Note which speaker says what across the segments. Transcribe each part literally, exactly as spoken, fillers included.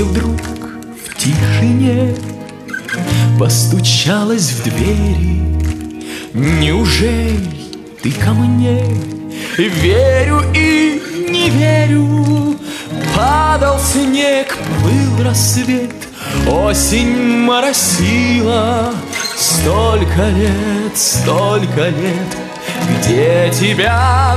Speaker 1: вдруг в тишине постучалась в двери. Неужели ты ко мне? Верю и не верю. Падал снег, плыл рассвет, осень моросила. Столько лет, столько лет, где тебя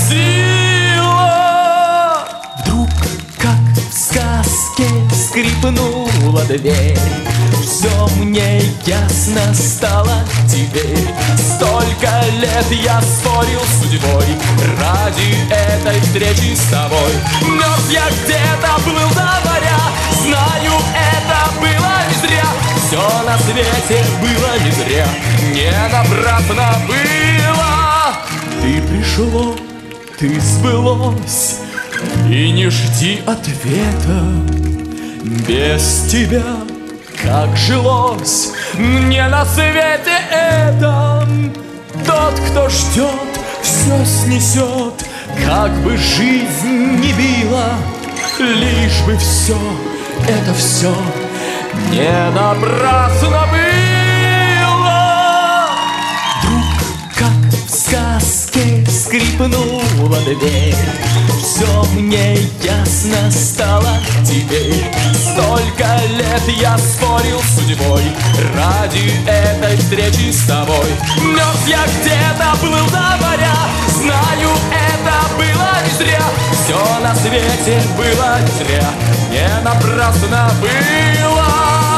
Speaker 1: носила. Вдруг, как в сказке, скрипнула дверь. Все мне ясно стало теперь. Столько лет я спорил с судьбой ради этой встречи с тобой. Мерз я где-то, плыл до моря. Знаю, это было не зря. Все на свете было не зря, не напрасно было. Ты пришло, ты сбылось, и не жди ответа. Без тебя как жилось мне на свете этом. Тот, кто ждет, все снесет, как бы жизнь не била, лишь бы все, это все не напрасно было. Вдруг, как в сказке, скрипнула дверь. Все мне ясно стало теперь. Столько лет я спорил с судьбой ради этой встречи с тобой. Мерз я где-то, плыл до моря. Знаю, это было не зря. Все на свете было не зря, не напрасно было.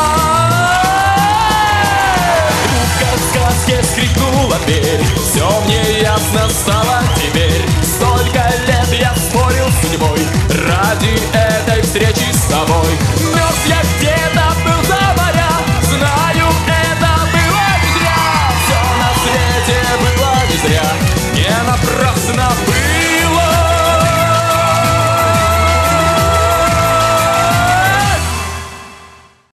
Speaker 1: Вдруг, как в сказке, скрипнула дверь. Все мне ясно стало теперь. Столько лет я спорил с судьбой ради этой встречи с тобой. Мерз я где-то, был за моря. Знаю, это было не зря. Все на свете было не зря, не напрасно было.